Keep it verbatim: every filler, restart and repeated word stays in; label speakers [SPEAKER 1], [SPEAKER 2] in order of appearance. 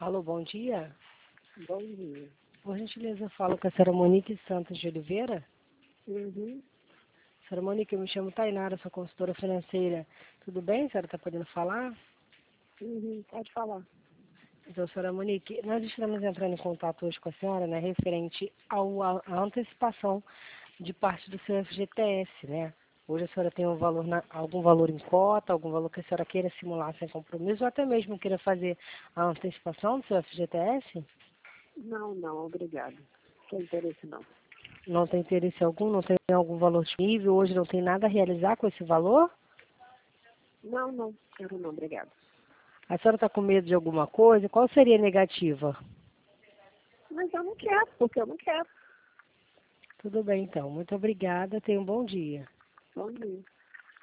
[SPEAKER 1] Alô, bom dia.
[SPEAKER 2] Bom dia.
[SPEAKER 1] Por gentileza, eu falo com a senhora Monique Santos de Oliveira.
[SPEAKER 2] Uhum.
[SPEAKER 1] Senhora Monique, eu me chamo Tainara, sou consultora financeira. Tudo bem? A senhora está podendo falar?
[SPEAKER 2] Uhum. Pode falar.
[SPEAKER 1] Então, senhora Monique, nós estamos entrando em contato hoje com a senhora, né, referente ao, à à antecipação de parte do seu F G T S, né? Hoje a senhora tem um valor na, algum valor em cota, algum valor que a senhora queira simular sem compromisso, ou até mesmo queira fazer a antecipação do seu F G T S?
[SPEAKER 2] Não, não, obrigado. Não tem interesse não.
[SPEAKER 1] Não tem interesse algum, não tem algum valor disponível, hoje não tem nada a realizar com esse valor?
[SPEAKER 2] Não, não, quero não, obrigado.
[SPEAKER 1] A senhora está com medo de alguma coisa? Qual seria a negativa?
[SPEAKER 2] Mas eu não quero, porque eu não quero.
[SPEAKER 1] Tudo bem, então. Muito obrigada. Tenha um bom dia.
[SPEAKER 2] Bom dia.